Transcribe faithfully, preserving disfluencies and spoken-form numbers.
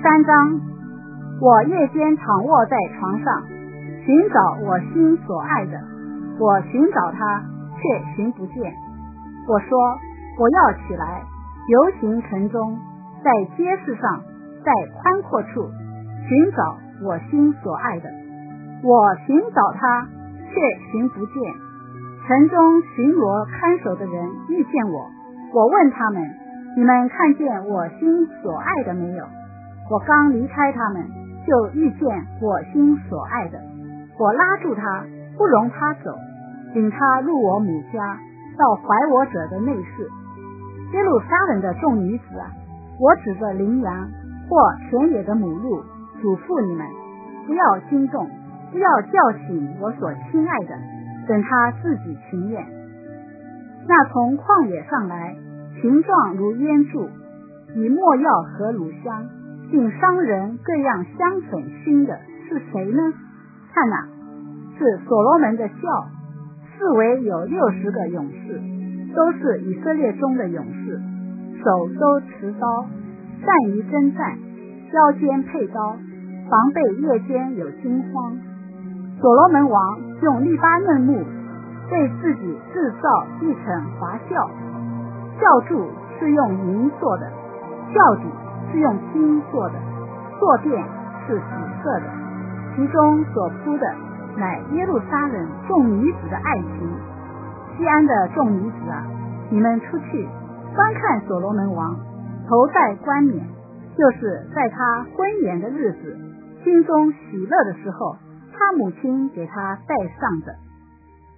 三章，我夜间躺卧在床上，寻找我心所爱的，我寻找他，却寻不见。我说，我要起来，游行城中，在街市上，在宽阔处寻找我心所爱的。我寻找他，却寻不见。城中巡逻看守的人遇见我，我问他们，你们看见我心所爱的没有？我刚离开他们，就遇见我心所爱的。我拉住他，不容他走，领他入我母家，到怀我者的内室。耶路撒冷的众女子啊，我指着羚羊或田野的母鹿嘱咐你们，不要惊动，不要叫醒我所亲爱的，等他自己情愿。那从旷野上来，形状如烟柱，以没药和乳香，并商人各样香粉熏的，是谁呢？看哪，是所罗门的轿，四围有六十个勇士，都是以色列中的勇士，手都持刀，善于征战，腰间佩刀，防备夜间有惊慌。所罗门王用利巴嫩木为自己制造一层华轿，轿柱是用银做的，轿底是用金做的，坐垫是紫色的，其中所铺的乃耶路撒冷众女子的爱情。西安的众女子啊，你们出去观看所罗门王，头戴冠冕，就是在他婚宴的日子，心中喜乐的时候，他母亲给他戴上的。